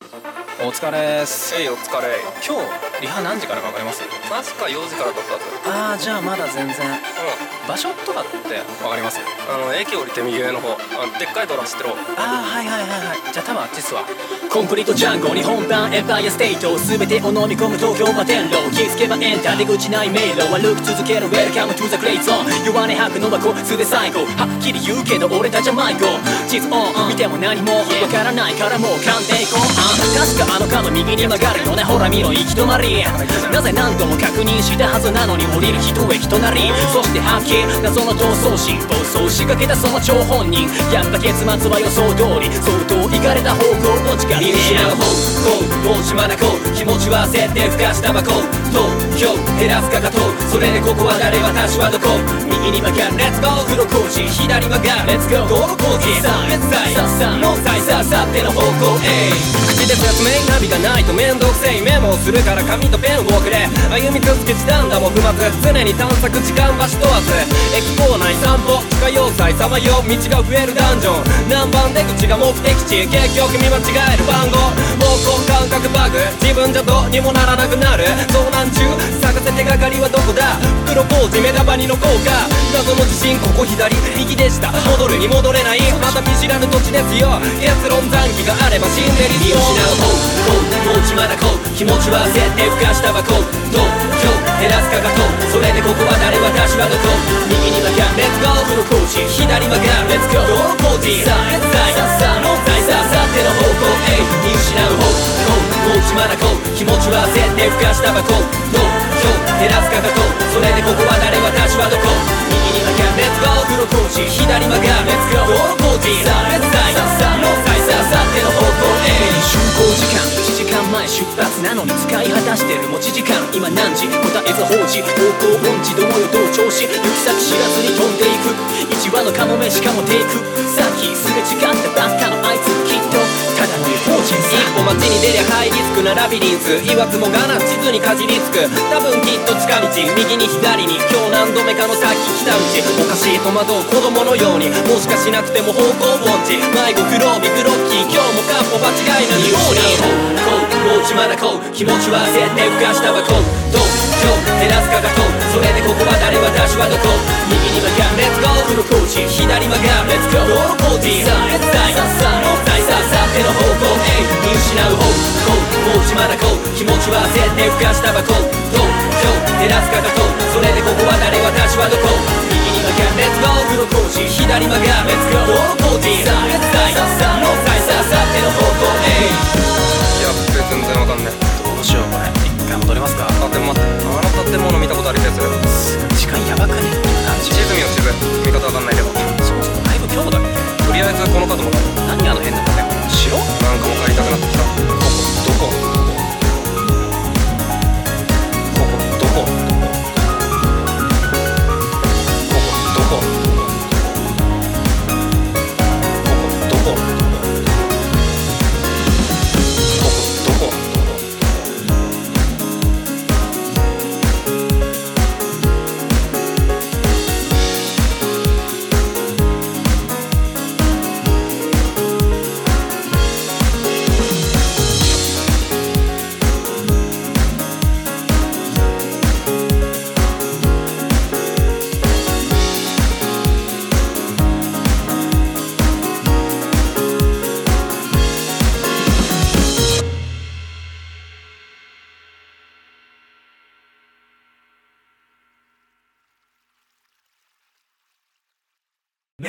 お疲れーす。 お疲れ。 今日リハ何時からか分かります？ 確か4時からだったはず。 じゃあまだ全然。場所とかって分かります？ 駅降りて右上の方、でっかいドラ知ってろ。 はい。じゃあ多分あっちっすわ。 コンクリートジャンゴ日本版エンパイアステート全てを飲み込む東京摩天楼気づけばエンター出口ない迷路歩き続ける Welcome to the great zone 弱音吐くのはこいつで最後はっきり言うけど俺たちは迷子地図オン見ても何もわからないからもう勘でいこう確かあの角右に曲がるよねほら見ろ行き止まりなぜ何度も確認したはずなのに降りる一駅隣そして発見謎の逃走心暴走しかけたその張本人やっぱ結末は予想通り相当いかれた方向を近見失う方向もうしまなこう気持ちは焦ってふかしたばこ東京減らすかかとそれでここは誰私はどこ右に曲がる Let's go 黒工事左曲がる Let's go 道路工事さあ別在さあノーサイさあさっての方向口で説明ナビがないと面倒くせえメモをするから紙とペンをくれ歩み続け時短だも不末常に探索時間場所問わず駅構内散歩地下要塞さまよう道が増えるダンジョン何番出口が目的地結局見間違える番号方向感覚バグ自分じゃどうにもならなくなる遭難中探せ手がかりはどこだプロポーズ目玉にの効果謎の自信ここ左右でした戻るに戻れないまた見知らぬ土地ですよ結論残機があれば死んで理想見失う方向もうちまだこう気持ちは焦ってふかしたばこ東京減らすかかとそれでここは誰私はどこ右に曲がる Let's go 黒工事左曲がる Let's go 道路工事さあ別在さあノーサイさあさっての方向見失う方向もうちまだこう気持ちは焦ってふかしたばこ東京減らすかかとそれでここは誰私はどこ右に曲がる Let's go 黒工事左曲がる Let's go 道路工事さあ別在さあノーサイさあさっての方向竣工時間1時間前出発なのに使い果たしてる持ち時間今何時答えず放置方向音痴どもよ同調子行き先知らずに飛んでいく一羽のカモメしかもテイクさっきすれ違ったばっかのあいつきっとただの放置一歩街に出りゃハイリスクなラビリンス言わずもがな地図にかじりつく多分きっと近道右に左に今日何度目かの先来た道おかしい戸惑う子供のようにもしかしなくても方向音痴迷子黒帯グロッキー今日もカッポ間違いな見失う方向もうちまだこう気持ちは焦ってふかしたばこ東京減らすかかとそれでここは誰私はどこ右に曲がる Let's go 黒工事左曲がる Let's go 道路工事さあ別在さあノーサイさあさっての方向見失う方向もうちまだこう気持ちは焦ってふかしたばこ東京減らすかかとそれでここは誰私はどこ右に曲がる Let's go 黒工事左曲がる Let's go 道路工事さあ別在さあノーサイさあ